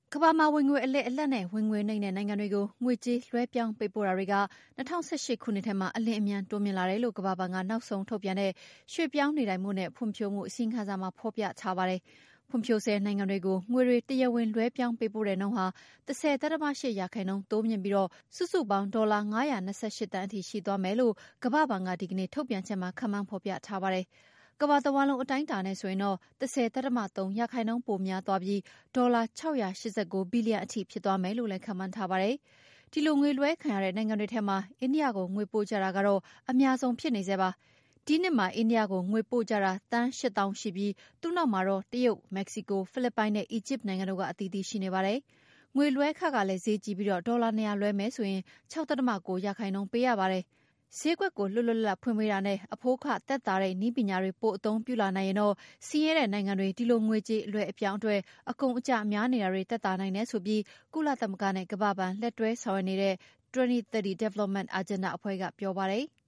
ကမ္ဘာမှာဝင်ငွေအလက်နဲ့ဝင်ငွေနိမ့်တဲ့နိုင်ငံတွေကိုငွေကြေးလွှဲပြောင်းပေးပို့တာတွေက2018ခုနှစ်ထဲမှာအလင်းအမြန်တိုးမြင့်လာတယ်လို့ကမ္ဘာဘဏ်ကနောက်ဆုံးထုတ်ပြန်တဲ့ရွှေ့ပြောင်းနေထိုင်မှုနဲ့ဖွံ့ဖြိုးမှုအစီရင်ခံစာမှာဖော်ပြထားပါတယ်။ဖွံ့ဖြိုးဆဲနိုင်ငံတွေကိုငွေတွေတရားဝင်လွှဲပြောင်းပေးပို့တဲ့နှုန်းဟာ10.8% တိုးမြင့်ပြီးစုစုပေါင်းဒေါ်လာ928 သန်းအထိရှိသွားမယ်လို့ကမ္ဘာဘဏ်ကဒီကနေ့ထုတ်ပြန်ချက်မှာခန့်မှန်းဖော်ပြထားပါတယ်။ကမ္ဘာတဝှမ်းလုံးအတိုင်းအတာနဲ့ဆိုရင်10.3% ပိုများသွားပြီးဒေါ်လာ689ဘီလီယံအထိဖြစ်သွားမယ်လို့လည်းခန့်မှန်းထားပါတယ်။ဒီလိုငွေလွှဲခံရတဲ့နိုင်ငံတွေထဲမှာအိန္ဒိယကိုငွေပို့ကြတာကတော့အများဆုံးဖြစ်နေဆဲပါ။ဒီနှစ်မှာအိန္ဒိယကိုငွေပို့ကြတာသန်း8,000ရှိပြီးသူ့နောက်မှာတော့တရုတ်၊မက္ကဆီကို၊ဖိလစ်ပိုင်နဲ့အီဂျစ်နိုင်ငံတို့ကအသီးသီးရှိနေပါတယ်။ငွေလွှဲခကလည်းဈေးကြီးပြီးဒေါ်လာ200လွှဲမယ်ဆိုရင်6.9%ပေးရပါတယ်။ဈေးကွက်ကိုလွတ်လွတ်လပ်လပ်ဖွင့်ပေးတာနဲ့အဖိုးအခသက်သာတဲ့နည်းပညာတွေပိုအသုံးပြုလာနိုင်ရင်တော့ဆင်းရဲတဲ့နိုင်ငံတွေဒီလိုငွေကြေးအလွှဲအပြောင်းအတွက်အကုန်အကျများနေတာတွေသက်သာနိုင်တယ်ဆိုပြီးကုလသမဂ္ဂနဲ့ကမ္ဘာ့ဘဏ်လက်တွဲဆောင်ရွက်နေတဲ့2030 Development Agenda အဖွဲ့ကပြောပါတယ်။